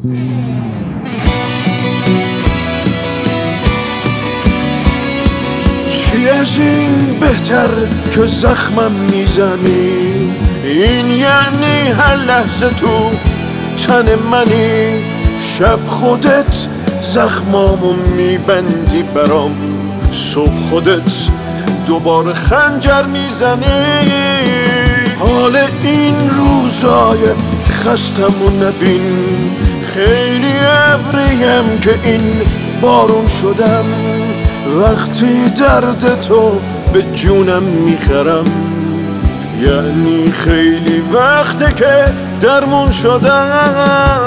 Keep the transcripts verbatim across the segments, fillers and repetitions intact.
چی از این بهتر که زخمم میزنی؟ این یعنی هر لحظه تو تن منی. شب خودت زخمامو میبندی برام، صبح خودت دوباره خنجر میزنی. حال این روزای خستمو نبین، خیلی ابریم که این بارون شدم. وقتی درد تو به جونم میخرم، یعنی خیلی وقته که درمون شدم.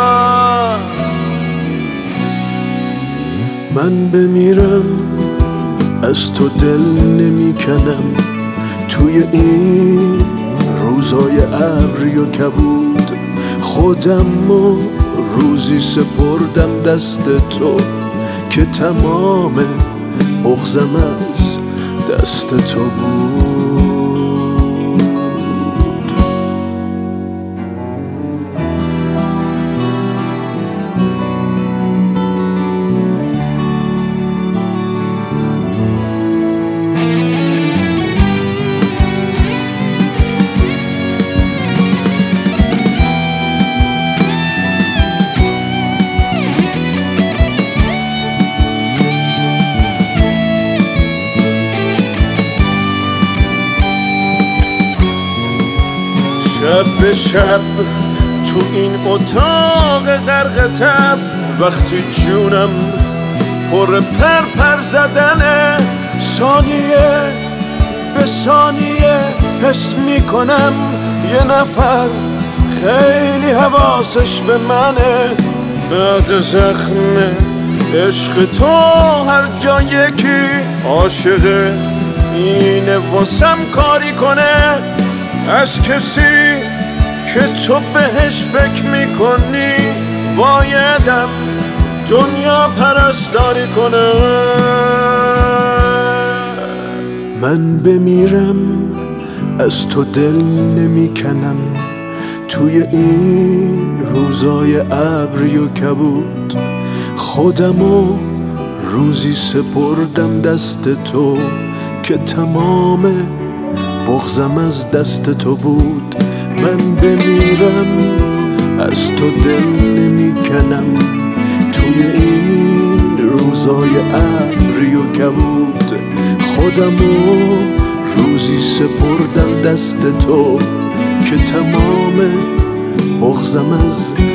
من بمیرم از تو دل نمیکنم، توی این روزای ابری و کبود خودم و روزی سپردم دست تو که تمام بغضم از دست تو بود. شب به شب تو این اتاق غرق تب، وقتی جونم پر پر پر زدنه، ثانیه به ثانیه حس میکنم یه نفر خیلی حواسش به منه. بعد زخم عشق تو هر جا یکی عاشقه، اینه واسم کاری کنه از کسی که تو بهش فکر میکنی. بایدم دنیا پرستاری کنه. من بمیرم از تو دل نمیکنم، توی این روزای ابری و کبود خودمو روزی سپردم دست تو که تمام بغضم از دست تو بود. من بمیرم از تو دل نمیکنم، توی این روزای ابری و کبود خودمو روزی سپردم دست تو که تمام بغضم از